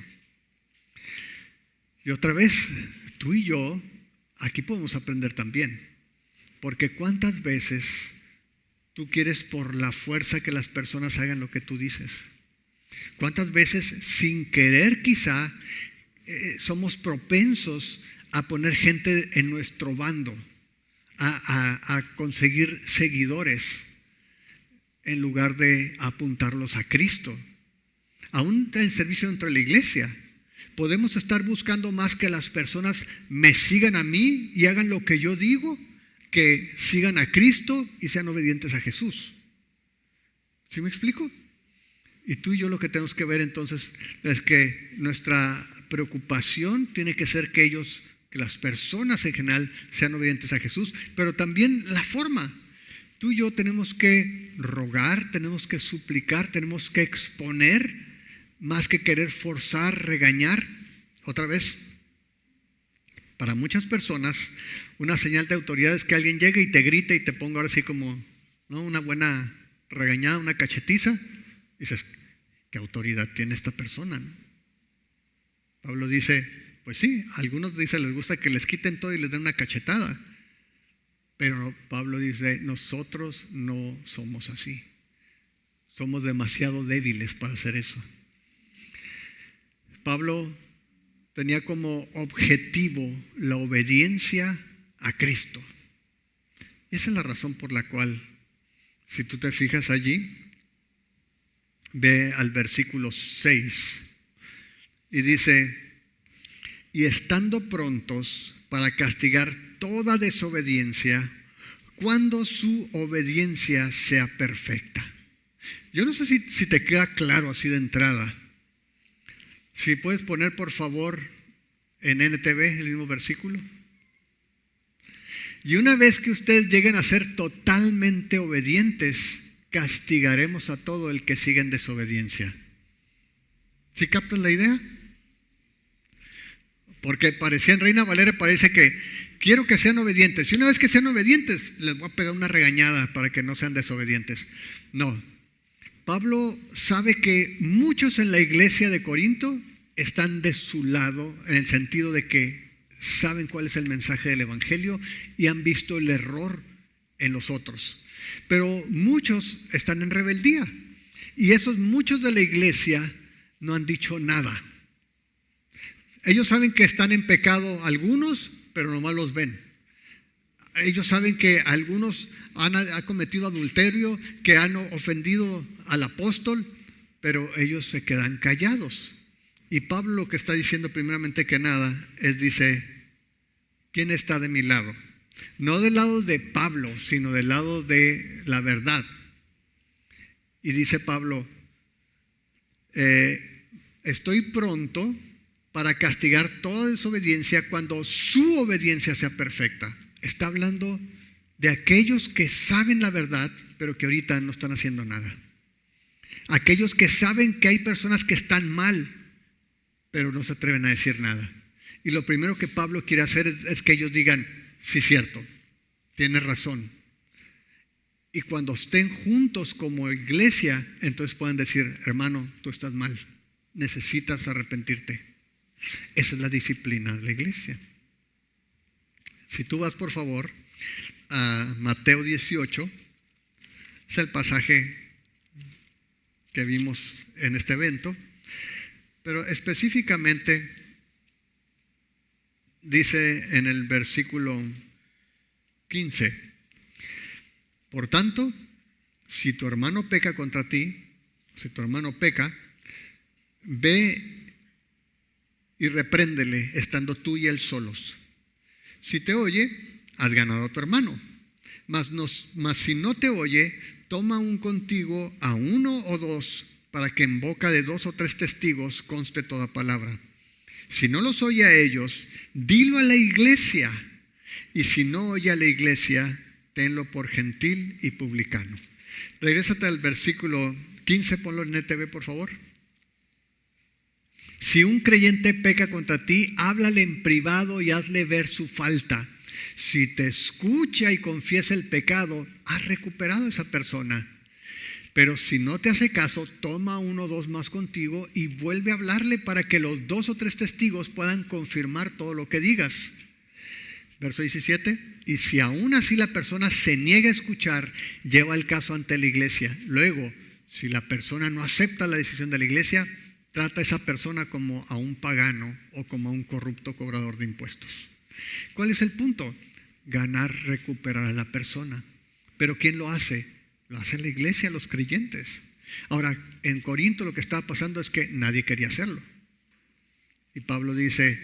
Y otra vez, tú y yo, aquí podemos aprender también. Porque ¿cuántas veces tú quieres por la fuerza que las personas hagan lo que tú dices? ¿Cuántas veces sin querer quizá somos propensos a poner gente en nuestro bando, a conseguir seguidores en lugar de apuntarlos a Cristo? Aún en servicio dentro de la iglesia, podemos estar buscando más que las personas me sigan a mí y hagan lo que yo digo, que sigan a Cristo y sean obedientes a Jesús. ¿Sí me explico? Y tú y yo lo que tenemos que ver entonces es que nuestra preocupación tiene que ser que las personas en general sean obedientes a Jesús, pero también la forma. Tú y yo tenemos que rogar, tenemos que suplicar, tenemos que exponer, más que querer forzar, regañar. Otra vez, para muchas personas, una señal de autoridad es que alguien llegue y te grite y te ponga ahora así como, ¿no?, una buena regañada, una cachetiza. Dices, ¿qué autoridad tiene esta persona?, ¿no? Pablo dice, pues sí, a algunos dicen les gusta que les quiten todo y les den una cachetada. Pero Pablo dice, nosotros no somos así. Somos demasiado débiles para hacer eso. Pablo tenía como objetivo la obediencia a Cristo. Esa es la razón por la cual, si tú te fijas allí, ve al versículo 6 y dice, y estando prontos para castigar toda desobediencia cuando su obediencia sea perfecta. Yo no sé si te queda claro así de entrada. Si puedes poner por favor en NTV el mismo versículo. Y una vez que ustedes lleguen a ser totalmente obedientes, castigaremos a todo el que siga en desobediencia. ¿Sí captas la idea? Porque parecía en Reina Valera, parece que quiero que sean obedientes. Y una vez que sean obedientes, les voy a pegar una regañada para que no sean desobedientes. No. Pablo sabe que muchos en la iglesia de Corinto están de su lado, en el sentido de que saben cuál es el mensaje del evangelio y han visto el error en los otros. Pero muchos están en rebeldía. Y esos muchos de la iglesia no han dicho nada. Ellos saben que están en pecado algunos, pero nomás los ven. Ellos saben que algunos han cometido adulterio, que han ofendido al apóstol, pero ellos se quedan callados. Y Pablo lo que está diciendo primeramente que nada es, dice, ¿quién está de mi lado? No del lado de Pablo, sino del lado de la verdad. Y dice Pablo, estoy pronto para castigar toda desobediencia cuando su obediencia sea perfecta. Está hablando de aquellos que saben la verdad, pero que ahorita no están haciendo nada. Aquellos que saben que hay personas que están mal, pero no se atreven a decir nada. Y lo primero que Pablo quiere hacer es que ellos digan, sí, cierto, tienes razón. Y cuando estén juntos como iglesia, entonces pueden decir, hermano, tú estás mal, necesitas arrepentirte. Esa es la disciplina de la iglesia. Si tú vas por favor a Mateo 18, es el pasaje que vimos en este evento, pero específicamente dice en el versículo 15, por tanto, si tu hermano peca contra ti, si tu hermano peca, ve y repréndele estando tú y él solos. Si te oye, has ganado a tu hermano. Mas si no te oye, toma un contigo a uno o dos, para que en boca de 2 o 3 testigos conste toda palabra. Si no los oye a ellos, dilo a la iglesia. Y si no oye a la iglesia, tenlo por gentil y publicano. Regrésate al versículo 15, ponlo en NTV, por favor. Si un creyente peca contra ti, háblale en privado y hazle ver su falta. Si te escucha y confiesa el pecado, has recuperado a esa persona. Pero si no te hace caso, toma 1 o 2 más contigo y vuelve a hablarle para que los 2 o 3 testigos puedan confirmar todo lo que digas. Verso 17. Y si aún así la persona se niega a escuchar, lleva el caso ante la iglesia. Luego, si la persona no acepta la decisión de la iglesia, trata a esa persona como a un pagano o como a un corrupto cobrador de impuestos. ¿Cuál es el punto? Ganar, recuperar a la persona. ¿Pero quién lo hace? Lo hace la iglesia, los creyentes. Ahora, en Corinto lo que estaba pasando es que nadie quería hacerlo. Y Pablo dice,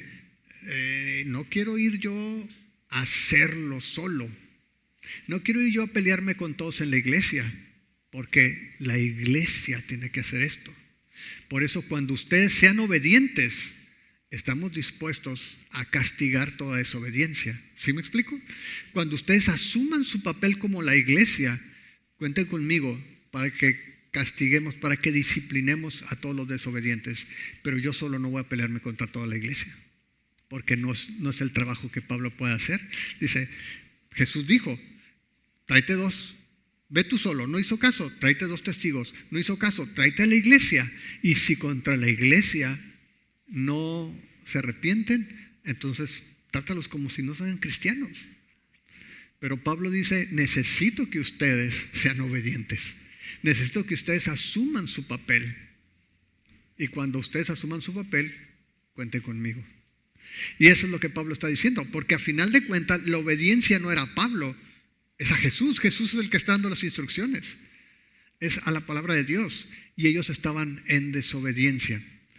no quiero ir yo a hacerlo solo. No quiero ir yo a pelearme con todos en la iglesia, porque la iglesia tiene que hacer esto. Por eso cuando ustedes sean obedientes, estamos dispuestos a castigar toda desobediencia. ¿Sí me explico? Cuando ustedes asuman su papel como la iglesia, cuenten conmigo para que castiguemos, para que disciplinemos a todos los desobedientes. Pero yo solo no voy a pelearme contra toda la iglesia, porque no es el trabajo que Pablo puede hacer. Dice, Jesús dijo, tráete 2. Ve tú solo, no hizo caso, tráete 2 testigos. No hizo caso, tráete a la iglesia. Y si contra la iglesia no se arrepienten, entonces trátalos como si no fueran cristianos. Pero Pablo dice, necesito que ustedes sean obedientes. Necesito que ustedes asuman su papel. Y cuando ustedes asuman su papel, cuenten conmigo. Y eso es lo que Pablo está diciendo, porque a final de cuentas la obediencia no era a Pablo, es a Jesús. Jesús es el que está dando las instrucciones. Es a la palabra de Dios. Y ellos estaban en desobediencia.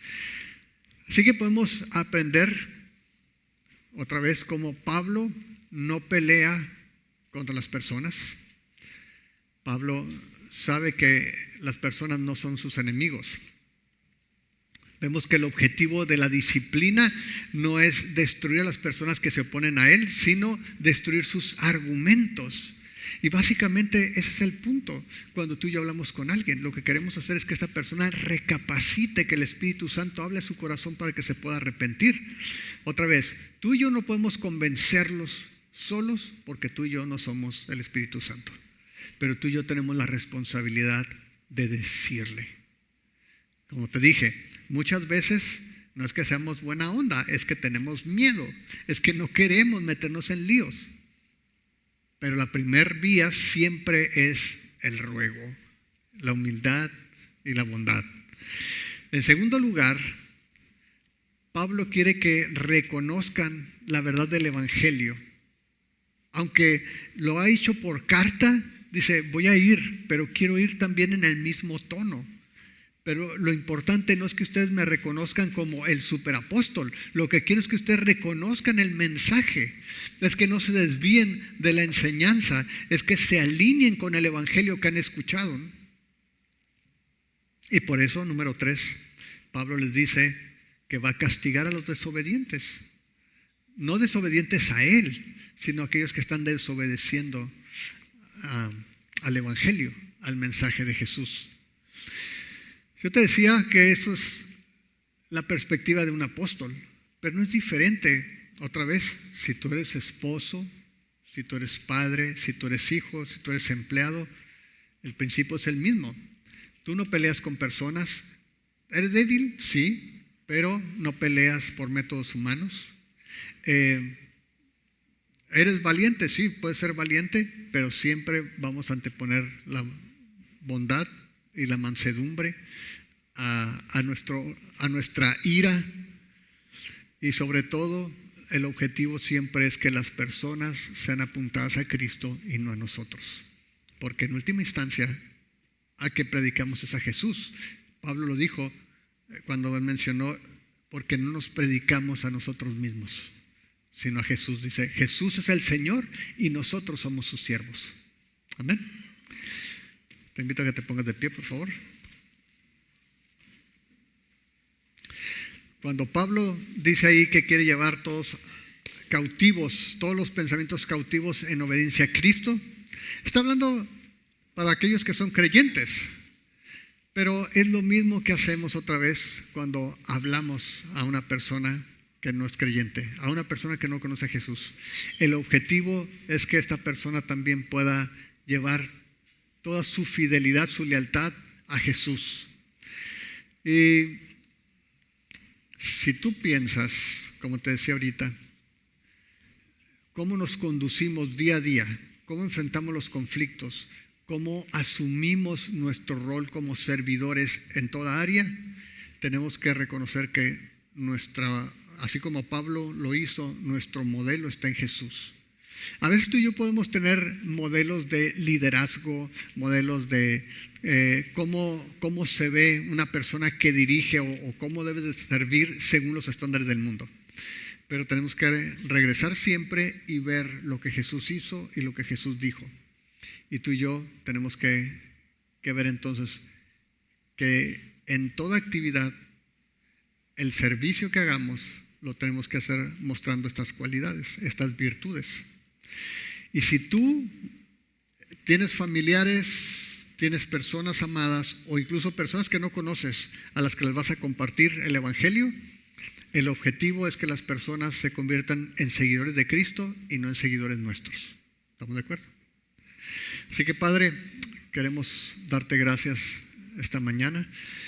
Así que podemos aprender otra vez cómo Pablo no pelea contra las personas. Pablo sabe que las personas no son sus enemigos. Vemos que el objetivo de la disciplina no es destruir a las personas que se oponen a él, sino destruir sus argumentos. Y básicamente ese es el punto. Cuando tú y yo hablamos con alguien, lo que queremos hacer es que esta persona recapacite, que el Espíritu Santo hable a su corazón para que se pueda arrepentir. Otra vez, tú y yo no podemos convencerlos solos, porque tú y yo no somos el Espíritu Santo. Pero tú y yo tenemos la responsabilidad de decirle. Como te dije, muchas veces no es que seamos buena onda, es que tenemos miedo, es que no queremos meternos en líos. Pero la primer vía siempre es el ruego, la humildad y la bondad. En segundo lugar, Pablo quiere que reconozcan la verdad del Evangelio. Aunque lo ha hecho por carta, dice, voy a ir, pero quiero ir también en el mismo tono. Pero lo importante no es que ustedes me reconozcan como el superapóstol. Lo que quiero es que ustedes reconozcan el mensaje. Es que no se desvíen de la enseñanza. Es que se alineen con el evangelio que han escuchado. Y por eso, número 3, Pablo les dice que va a castigar a los desobedientes. No desobedientes a él, sino aquellos que están desobedeciendo al evangelio, al mensaje de Jesús. Yo te decía que eso es la perspectiva de un apóstol, pero no es diferente. Otra vez, si tú eres esposo, si tú eres padre, si tú eres hijo, si tú eres empleado, el principio es el mismo. Tú no peleas con personas. ¿Eres débil? Sí, pero no peleas por métodos humanos. ¿Eres valiente? Sí, puedes ser valiente, pero siempre vamos a anteponer la bondad y la mansedumbre a nuestra ira. Y sobre todo, el objetivo siempre es que las personas sean apuntadas a Cristo y no a nosotros. Porque en última instancia, a que predicamos es a Jesús. Pablo lo dijo cuando él mencionó, porque no nos predicamos a nosotros mismos, sino a Jesús. Dice, Jesús es el Señor y nosotros somos sus siervos. Amén. Te invito a que te pongas de pie, por favor. Cuando Pablo dice ahí que quiere llevar todos cautivos, todos los pensamientos cautivos en obediencia a Cristo, está hablando para aquellos que son creyentes. Pero es lo mismo que hacemos otra vez cuando hablamos a una persona que no es creyente, a una persona que no conoce a Jesús. El objetivo es que esta persona también pueda llevar toda su fidelidad, su lealtad a Jesús. Y si tú piensas, como te decía ahorita, cómo nos conducimos día a día, cómo enfrentamos los conflictos, cómo asumimos nuestro rol como servidores en toda área, tenemos que reconocer que así como Pablo lo hizo, nuestro modelo está en Jesús. A veces tú y yo podemos tener modelos de liderazgo, modelos de cómo se ve una persona que dirige o cómo debe de servir según los estándares del mundo. Pero tenemos que regresar siempre y ver lo que Jesús hizo y lo que Jesús dijo. Y tú y yo tenemos que ver entonces que en toda actividad, el servicio que hagamos, lo tenemos que hacer mostrando estas cualidades, estas virtudes. Y si tú tienes familiares, tienes personas amadas o incluso personas que no conoces a las que les vas a compartir el Evangelio, el objetivo es que las personas se conviertan en seguidores de Cristo y no en seguidores nuestros. ¿Estamos de acuerdo? Así que, Padre, queremos darte gracias esta mañana,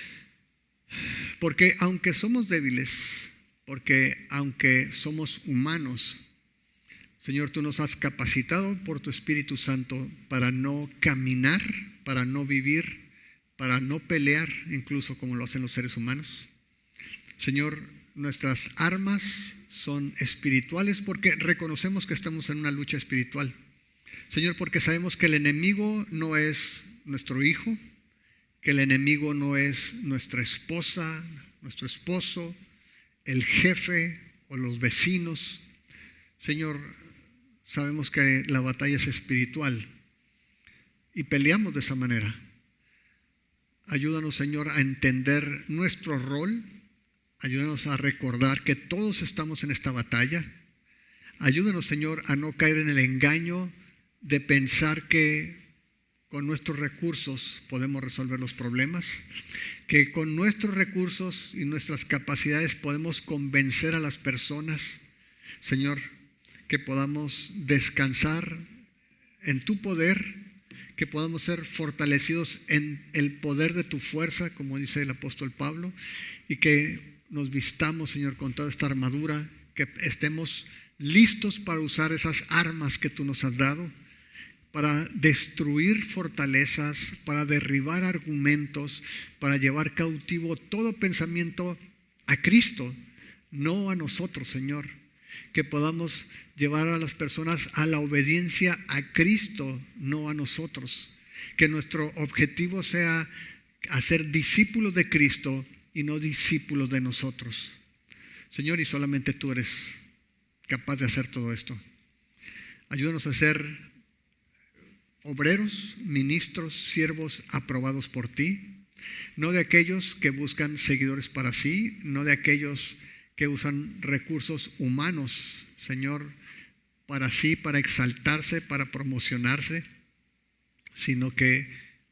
porque aunque somos débiles, porque aunque somos humanos, Señor, tú nos has capacitado por tu Espíritu Santo para no caminar, para no vivir, para no pelear, incluso como lo hacen los seres humanos. Señor, nuestras armas son espirituales porque reconocemos que estamos en una lucha espiritual. Señor, porque sabemos que el enemigo no es nuestro hijo, que el enemigo no es nuestra esposa, nuestro esposo, el jefe o los vecinos. Señor, sabemos que la batalla es espiritual y peleamos de esa manera. Ayúdanos, Señor, a entender nuestro rol. Ayúdanos a recordar que todos estamos en esta batalla. Ayúdanos, Señor, a no caer en el engaño de pensar que con nuestros recursos podemos resolver los problemas, que con nuestros recursos y nuestras capacidades podemos convencer a las personas. Señor, que podamos descansar en tu poder, que podamos ser fortalecidos en el poder de tu fuerza, como dice el apóstol Pablo, y que nos vistamos, Señor, con toda esta armadura, que estemos listos para usar esas armas que tú nos has dado, para destruir fortalezas, para derribar argumentos, para llevar cautivo todo pensamiento a Cristo, no a nosotros, Señor. Que podamos llevar a las personas a la obediencia a Cristo, no a nosotros. Que nuestro objetivo sea hacer discípulos de Cristo y no discípulos de nosotros. Señor, y solamente tú eres capaz de hacer todo esto. Ayúdanos a ser obreros, ministros, siervos aprobados por ti, no de aquellos que buscan seguidores para sí, no de aquellos que usan recursos humanos, Señor, para sí, para exaltarse, para promocionarse, sino que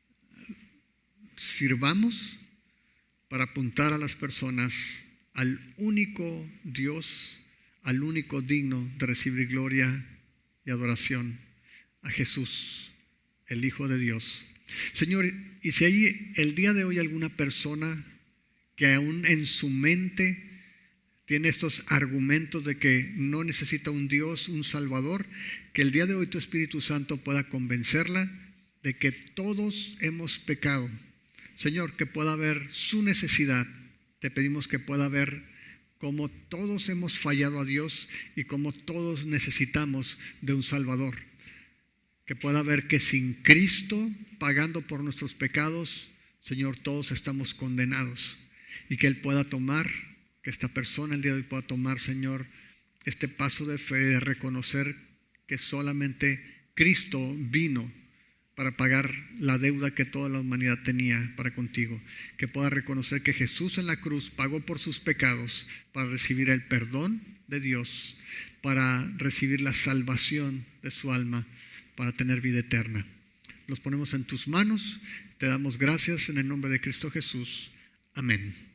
sirvamos para apuntar a las personas al único Dios, al único digno de recibir gloria y adoración, a Jesús, el Hijo de Dios. Señor, y si hay el día de hoy alguna persona que aún en su mente tiene estos argumentos de que no necesita un Dios, un Salvador, que el día de hoy tu Espíritu Santo pueda convencerla de que todos hemos pecado. Señor, que pueda ver su necesidad. Te pedimos que pueda ver cómo todos hemos fallado a Dios y cómo todos necesitamos de un Salvador. Que pueda ver que sin Cristo pagando por nuestros pecados, Señor, todos estamos condenados. Y que Él pueda tomar, que esta persona el día de hoy pueda tomar, Señor, este paso de fe, de reconocer que solamente Cristo vino para pagar la deuda que toda la humanidad tenía para contigo. Que pueda reconocer que Jesús en la cruz pagó por sus pecados para recibir el perdón de Dios, para recibir la salvación de su alma, para tener vida eterna. Los ponemos en tus manos, te damos gracias en el nombre de Cristo Jesús. Amén.